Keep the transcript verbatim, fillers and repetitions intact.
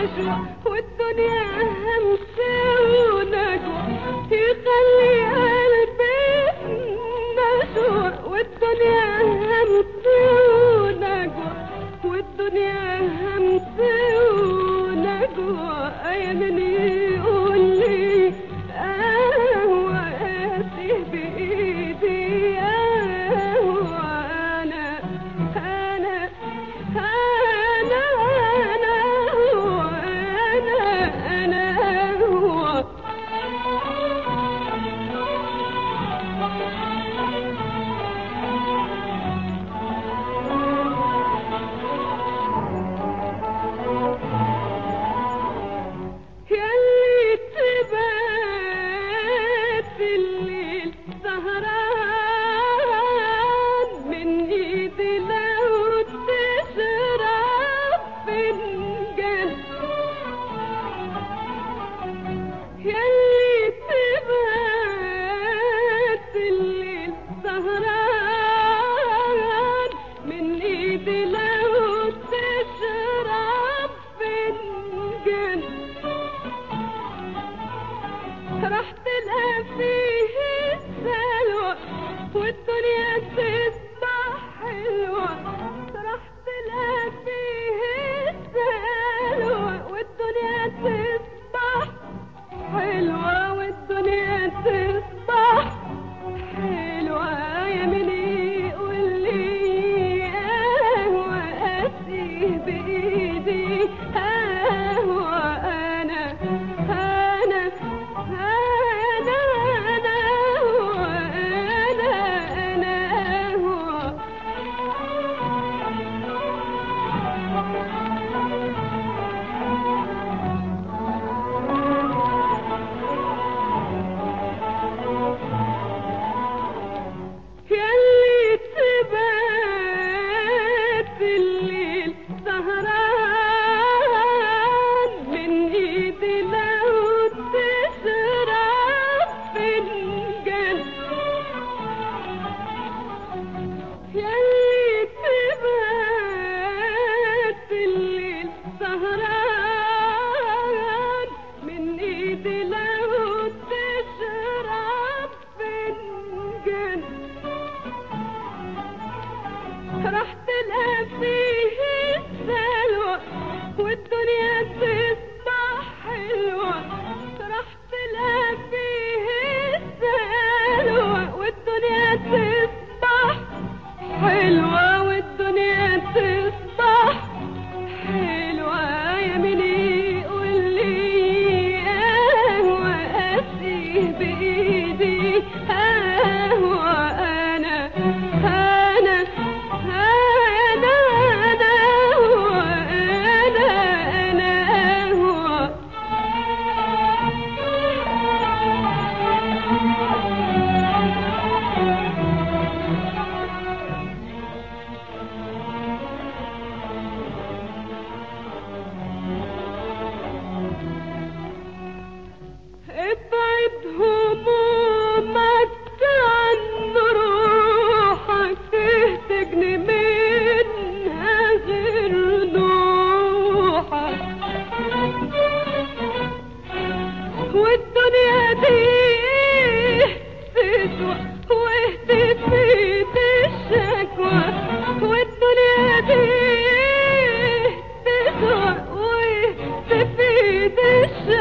تشوق والدنيا همس ونجوى يخلي قلبي مشوق والدنيا همس ونجوى والدنيا همس ونجوى يا من يقول لي قهوة قاسي بإيدي قهوة أنا أنا أنا أنا هو أنا أنا هو ياللي تبات الليل سهران من ايدي لو تشرب فنجان ياللي تبات الليل سهران من ايدي لو تشرب فنجان راح تلقى فيه السلوى والدنيا تصبح حلوة راح تلقى فيه السلوى والدنيا تصبح حلوة والدنيا تصبح حلوة يا من يقول لي قهوة قاسي بإيدي قهوة أنا أنا أنا أنا هو أنا أنا هو ياللي تبات الليل سهران من ايدي لو تشرب فنجان ياللي تبات الليل سهران من ايدي لو تشرب فنجان راح تلقى فيه السلوى والدنيا تصبح حلوة راح تلقى فيه السلوى والدنيا تصبح حلوة والدنيا تصبح حلوة يا من يقول لي قهوة قاسي بإيدي قهوة أنا أنا أنا أنا هو أنا أنا هو ابعد همومك عن روحك تهتجني منها غير نوحك والدنيا دي تسوى واهتف في الشكوى والدنيا دي تسوى واهتف في الشكوى